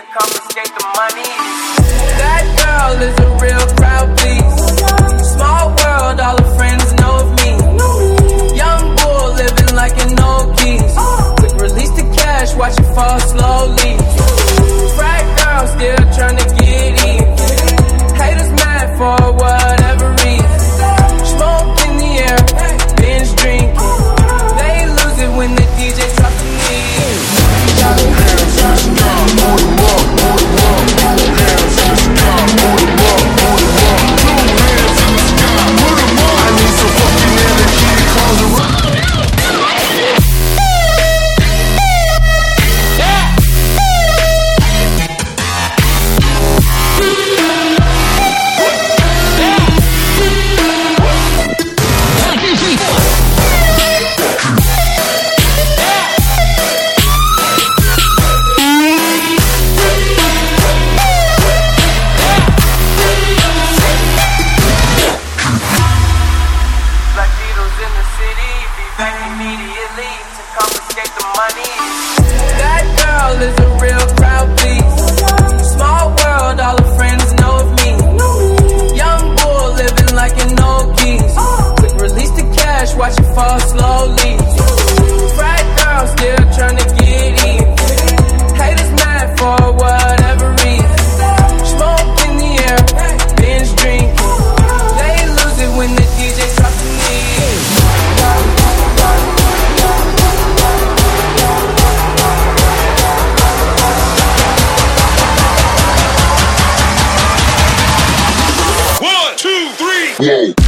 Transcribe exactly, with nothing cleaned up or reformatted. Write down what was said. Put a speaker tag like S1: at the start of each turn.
S1: confiscate the money. That girl is a real crowd, please. Small world, all her friends know of me. Young bull living like an old geese. Quick release the cash, watch it fall slowly. Frat girl still trying to get in. Haters mad for whatever reason. Smoke in the air, binge drinking. They lose it when the D J drop the knee. Immediately to confiscate the money. That girl is a real crowd, please. Small world, all her friends know of me. Young bull living like an old geese. Quick release the cash, watch it fall slowly. Frat girl still trying to get in. Haters mad for whatever reason. Smoke in the air, binge drinking. They lose it when the D J drop the knee.
S2: Whoa.